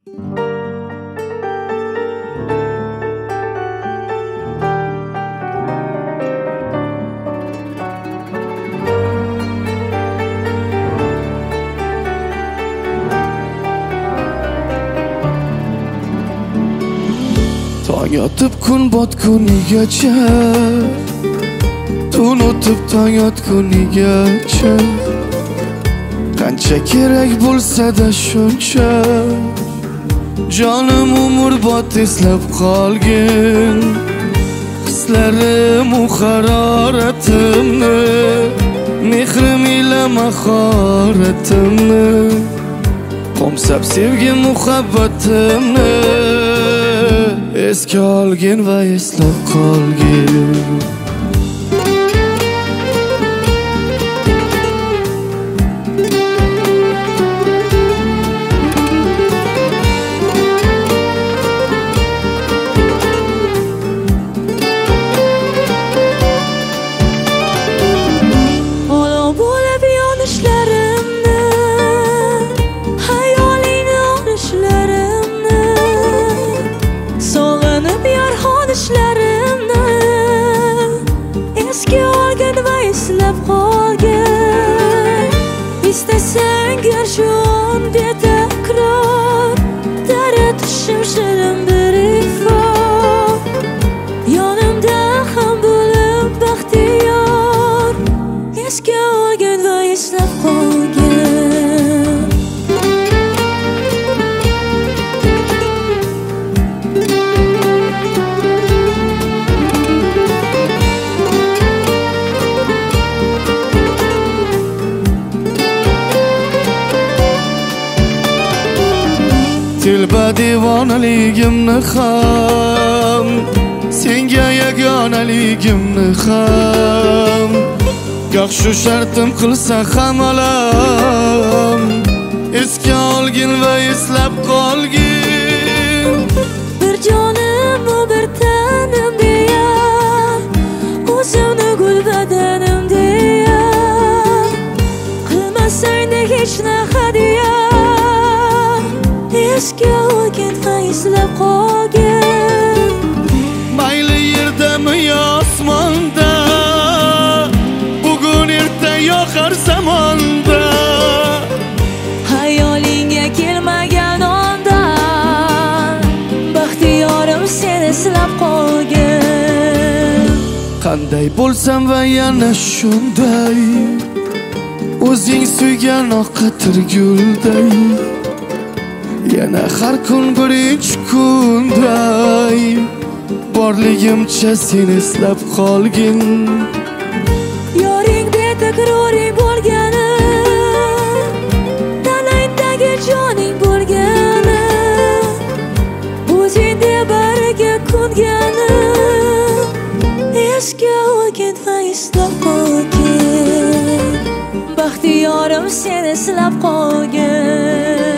Tong yotib kun botgunigacha, tun o'tib tong yotgunigacha, qancha kerak bo'lsa-da shuncha, jonim umrbod eslab qolgin hislarim u haroratimni, mehrim ila mahoratimni, qo'msab sevgi muhabbatimni esga olgin va eslab qolgin. Eski olgin va eslab qolgin. İstesang gör shu on betakror, taratishim shirin bir ifor, yonimda ham bo'lib baxtiyor. Eski olgin va eslab qolgin. Tilba devonaligimni ham, senga yagonaligimni ham, goh shu shartim qilsa ham olam, esga olgin va eslab qolgin. Bir jonim u bir tanim deya, o'zimni gul badanim deya, qilmasang-da hech na hadiya. Eski olgin va eslab qolgin. Mayli yerdami yo osmonda, bugun erta yo har zamonda, hayolingga kelmagan ondan, baxtiyorim sen eslab qolgin. qanday bo'lsam va yana shunday, o'zing suygan oqatir gulday, yana har kun birinchi kunday, borligimcha sen eslab qolgin. Yoring betakroring bo'lgani, tanangdagi joning bo'lgani, o'zingda bariga ko'ngani, esga olgin va eslab qolgin. Baxtiyorim sen eslab qolgin.